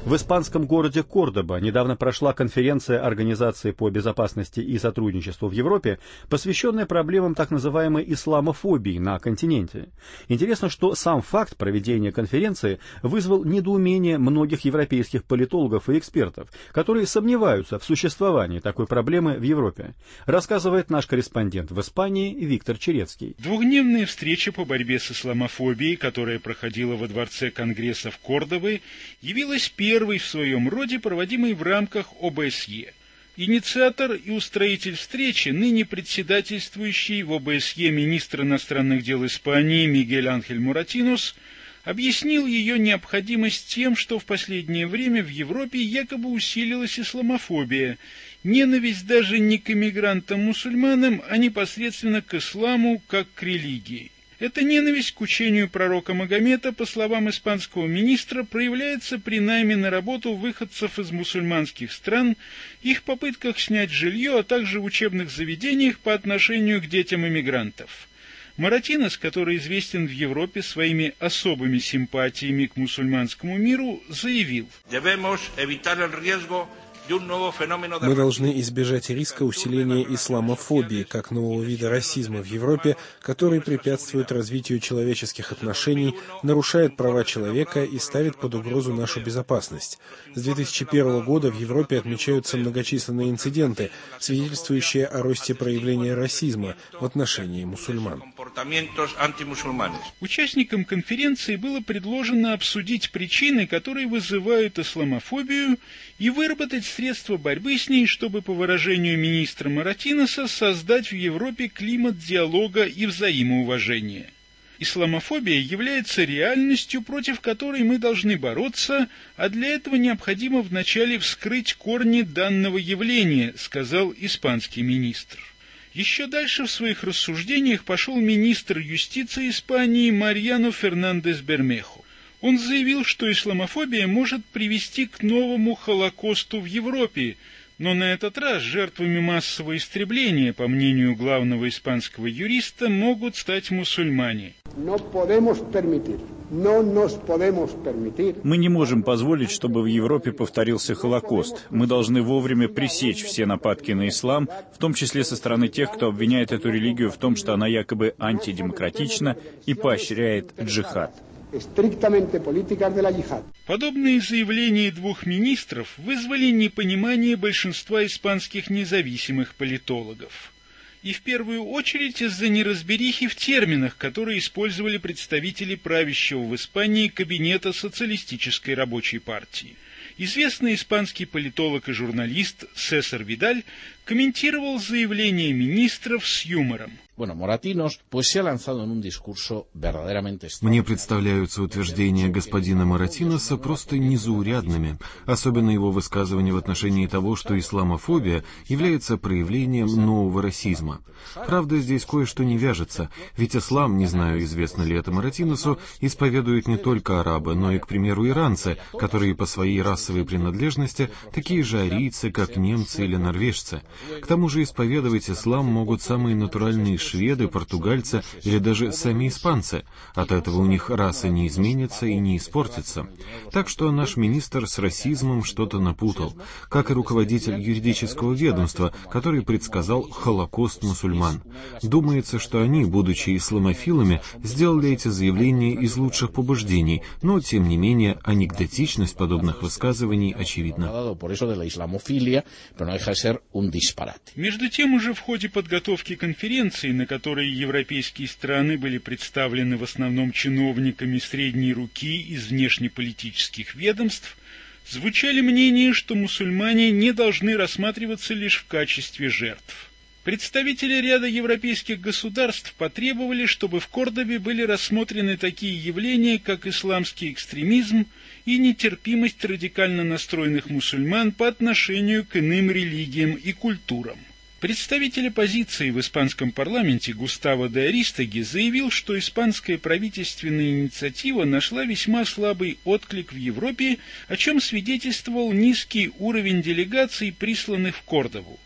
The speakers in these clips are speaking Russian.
В испанском городе Кордоба недавно прошла конференция Организации по безопасности и сотрудничеству в Европе, посвященная проблемам так называемой исламофобии на континенте. Интересно, что сам факт проведения конференции вызвал недоумение многих европейских политологов и экспертов, которые сомневаются в существовании такой проблемы в Европе, рассказывает наш корреспондент в Испании Виктор Черецкий. Двухдневная встреча по борьбе с исламофобией, которая проходила во дворце Конгрессов Кордобы, явилась первой в своем роде, проводимой в рамках ОБСЕ. Инициатор и устроитель встречи, ныне председательствующий в ОБСЕ министр иностранных дел Испании Мигель Анхель Муратинос, объяснил ее необходимость тем, что в последнее время в Европе якобы усилилась исламофобия, ненависть даже не к иммигрантам-мусульманам, а непосредственно к исламу как к религии. Эта ненависть к учению пророка Магомета, по словам испанского министра, проявляется при найме на работу выходцев из мусульманских стран, их попытках снять жилье, а также в учебных заведениях по отношению к детям иммигрантов. Муратинос, который известен в Европе своими особыми симпатиями к мусульманскому миру, заявил: мы должны избежать риска усиления исламофобии, как нового вида расизма в Европе, который препятствует развитию человеческих отношений, нарушает права человека и ставит под угрозу нашу безопасность. С 2001 года в Европе отмечаются многочисленные инциденты, свидетельствующие о росте проявления расизма в отношении мусульман. Участникам конференции было предложено обсудить причины, которые вызывают исламофобию, и выработать средства борьбы с ней, чтобы, по выражению министра Муратиноса, создать в Европе климат диалога и взаимоуважения. Исламофобия является реальностью, против которой мы должны бороться, а для этого необходимо вначале вскрыть корни данного явления, сказал испанский министр. Еще дальше в своих рассуждениях пошел министр юстиции Испании Мариано Фернандес Бермехо. Он заявил, что исламофобия может привести к новому Холокосту в Европе, но на этот раз жертвами массового истребления, по мнению главного испанского юриста, могут стать мусульмане. Мы не можем позволить, чтобы в Европе повторился Холокост. Мы должны вовремя пресечь все нападки на ислам, в том числе со стороны тех, кто обвиняет эту религию в том, что она якобы антидемократична и поощряет джихад. Подобные заявления двух министров вызвали непонимание большинства испанских независимых политологов. И в первую очередь из-за неразберихи в терминах, которые использовали представители правящего в Испании кабинета социалистической рабочей партии. Известный испанский политолог и журналист Сесар Видаль комментировал заявление министров с юмором. Мне представляются утверждения господина Муратиноса просто незаурядными, особенно его высказывания в отношении того, что исламофобия является проявлением нового расизма. Правда, здесь кое-что не вяжется, ведь ислам, не знаю, известно ли это Муратиносу, исповедуют не только арабы, но и, к примеру, иранцы, которые по своей расовой принадлежности такие же арийцы, как немцы или норвежцы. К тому же исповедовать ислам могут самые натуральные шведы, португальцы или даже сами испанцы. От этого у них раса не изменится и не испортится. Так что наш министр с расизмом что-то напутал, как и руководитель юридического ведомства, который предсказал Холокост мусульман. Думается, что они, будучи исламофилами, сделали эти заявления из лучших побуждений, но, тем не менее, анекдотичность подобных высказываний очевидна. Между тем, уже в ходе подготовки конференции, на которой европейские страны были представлены в основном чиновниками средней руки из внешнеполитических ведомств, звучали мнения, что мусульмане не должны рассматриваться лишь в качестве жертв. Представители ряда европейских государств потребовали, чтобы в Кордобе были рассмотрены такие явления, как исламский экстремизм и нетерпимость радикально настроенных мусульман по отношению к иным религиям и культурам. Представитель оппозиции в испанском парламенте Густаво де Аристаги заявил, что испанская правительственная инициатива нашла весьма слабый отклик в Европе, о чем свидетельствовал низкий уровень делегаций, присланных в Кордову.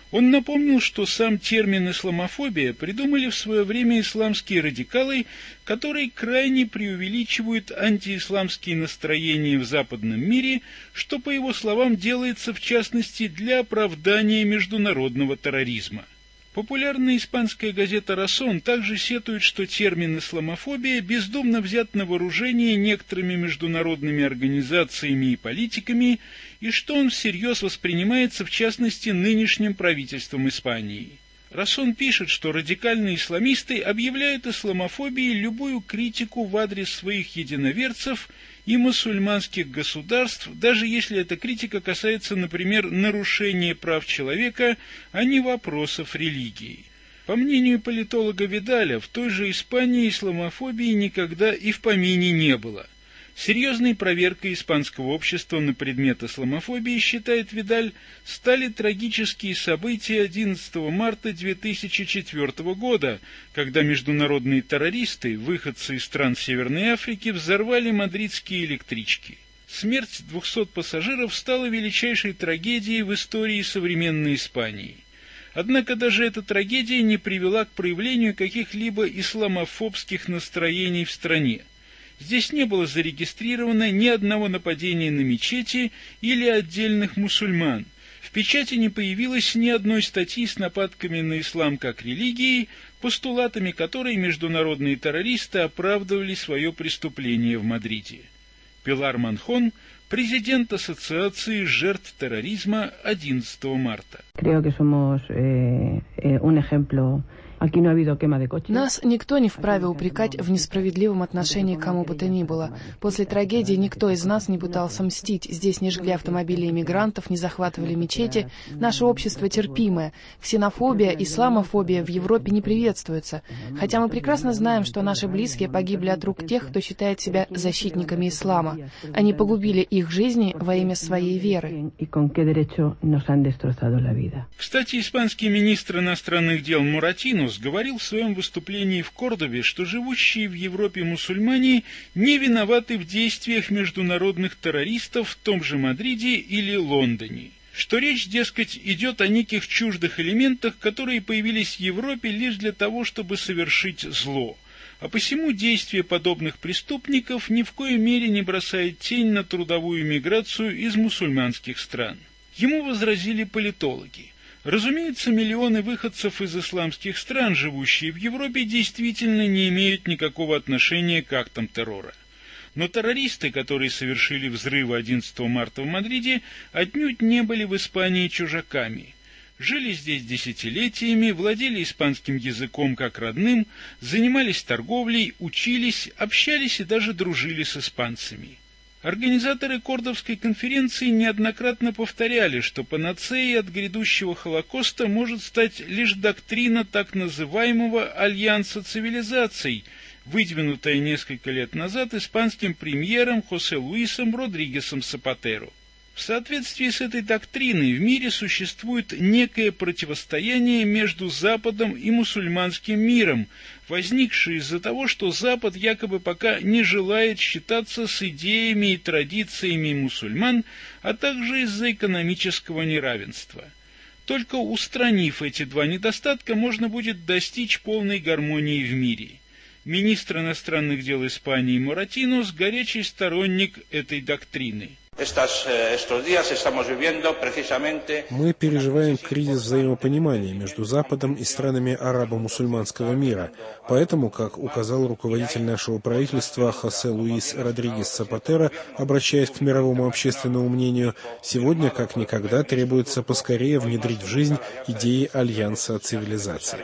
Он напомнил, что сам термин «исламофобия» придумали в свое время исламские радикалы, которые крайне преувеличивают антиисламские настроения в западном мире, что, по его словам, делается в частности для оправдания международного терроризма. Популярная испанская газета «Расон» также сетует, что термин «исламофобия» бездумно взят на вооружение некоторыми международными организациями и политиками, и что он всерьез воспринимается в частности нынешним правительством Испании. «Расон» пишет, что радикальные исламисты объявляют исламофобией любую критику в адрес своих единоверцев и мусульманских государств, даже если эта критика касается, например, нарушения прав человека, а не вопросов религии. По мнению политолога Видаля, в той же Испании исламофобии никогда и в помине не было. Серьезной проверкой испанского общества на предмет исламофобии, считает Видаль, стали трагические события 11 марта 2004 года, когда международные террористы, выходцы из стран Северной Африки, взорвали мадридские электрички. Смерть 200 пассажиров стала величайшей трагедией в истории современной Испании. Однако даже эта трагедия не привела к проявлению каких-либо исламофобских настроений в стране. Здесь не было зарегистрировано ни одного нападения на мечети или отдельных мусульман. В печати не появилось ни одной статьи с нападками на ислам как религии, постулатами которой международные террористы оправдывали свое преступление в Мадриде. Пилар Манхон, президент Ассоциации жертв терроризма 11 марта. Нас никто не вправе упрекать в несправедливом отношении к кому бы то ни было. После трагедии никто из нас не пытался мстить. Здесь не жгли автомобили иммигрантов, не захватывали мечети. Наше общество терпимое. Ксенофобия, исламофобия в Европе не приветствуются. Хотя мы прекрасно знаем, что наши близкие погибли от рук тех, кто считает себя защитниками ислама. Они погубили их жизни во имя своей веры. Кстати, испанский министр иностранных дел Моратинос говорил в своем выступлении в Кордове, что живущие в Европе мусульмане не виноваты в действиях международных террористов в том же Мадриде или Лондоне. Что речь, дескать, идет о неких чуждых элементах, которые появились в Европе лишь для того, чтобы совершить зло. А посему действия подобных преступников ни в коей мере не бросает тень на трудовую миграцию из мусульманских стран. Ему возразили политологи. Разумеется, миллионы выходцев из исламских стран, живущие в Европе, действительно не имеют никакого отношения к актам террора. Но террористы, которые совершили взрывы 11 марта в Мадриде, отнюдь не были в Испании чужаками. Жили здесь десятилетиями, владели испанским языком как родным, занимались торговлей, учились, общались и даже дружили с испанцами. Организаторы Кордовской конференции неоднократно повторяли, что панацеей от грядущего Холокоста может стать лишь доктрина так называемого «Альянса цивилизаций», выдвинутая несколько лет назад испанским премьером Хосе Луисом Родригесом Сапатеро. В соответствии с этой доктриной в мире существует некое противостояние между Западом и мусульманским миром, возникшее из-за того, что Запад якобы пока не желает считаться с идеями и традициями мусульман, а также из-за экономического неравенства. Только устранив эти два недостатка, можно будет достичь полной гармонии в мире. Министр иностранных дел Испании Моратинос – горячий сторонник этой доктрины. Мы переживаем кризис взаимопонимания между Западом и странами арабо-мусульманского мира. Поэтому, как указал руководитель нашего правительства Хосе Луис Родригес Сапатеро, обращаясь к мировому общественному мнению, сегодня как никогда требуется поскорее внедрить в жизнь идеи Альянса цивилизаций.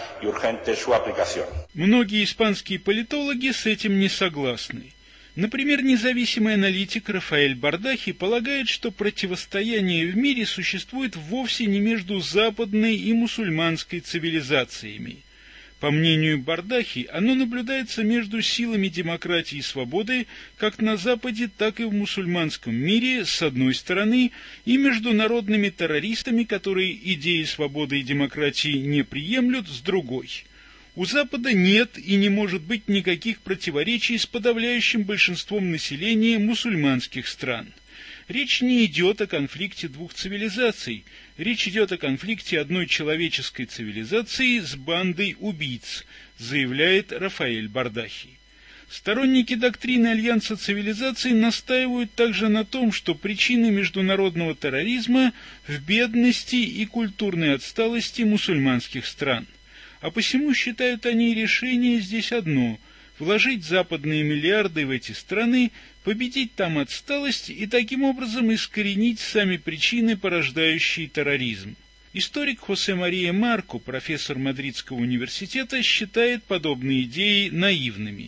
Многие испанские политологи с этим не согласны. Например, независимый аналитик Рафаэль Бардахи полагает, что противостояние в мире существует вовсе не между западной и мусульманской цивилизациями. По мнению Бардахи, оно наблюдается между силами демократии и свободы как на Западе, так и в мусульманском мире, с одной стороны, и международными террористами, которые идеи свободы и демократии не приемлют, с другой. У Запада нет и не может быть никаких противоречий с подавляющим большинством населения мусульманских стран. Речь не идет о конфликте двух цивилизаций. Речь идет о конфликте одной человеческой цивилизации с бандой убийц, заявляет Рафаэль Бардахи. Сторонники доктрины Альянса цивилизаций настаивают также на том, что причины международного терроризма в бедности и культурной отсталости мусульманских стран. А посему, считают они, решение здесь одно – вложить западные миллиарды в эти страны, победить там отсталость и таким образом искоренить сами причины, порождающие терроризм. Историк Хосе Мария Марко, профессор Мадридского университета, считает подобные идеи наивными.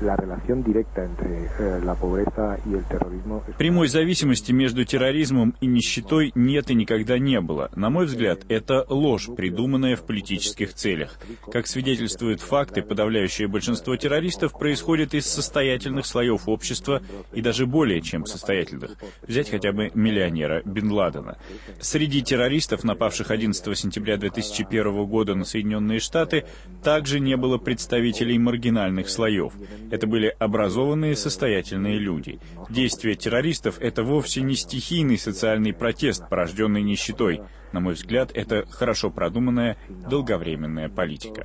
Прямой зависимости между терроризмом и нищетой нет и никогда не было. На мой взгляд, это ложь, придуманная в политических целях. Как свидетельствуют факты, подавляющее большинство террористов происходит из состоятельных слоев общества и даже более чем состоятельных. Взять хотя бы миллионера Бин Ладена. Среди террористов, напавших 11 сентября 2001 года на Соединенные Штаты, также не было представителей маргинальных слоев. Это были образованные, состоятельные люди. Действия террористов — это вовсе не стихийный социальный протест, порожденный нищетой. На мой взгляд, это хорошо продуманная, долговременная политика.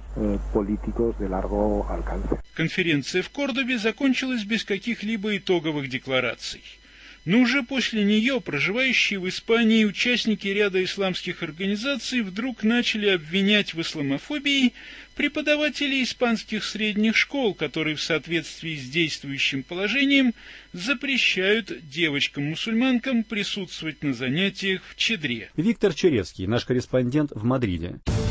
Конференция в Кордобе закончилась без каких-либо итоговых деклараций. Но уже после нее проживающие в Испании участники ряда исламских организаций вдруг начали обвинять в исламофобии преподавателей испанских средних школ, которые в соответствии с действующим положением запрещают девочкам-мусульманкам присутствовать на занятиях в чедре. Виктор Черевский, наш корреспондент в Мадриде.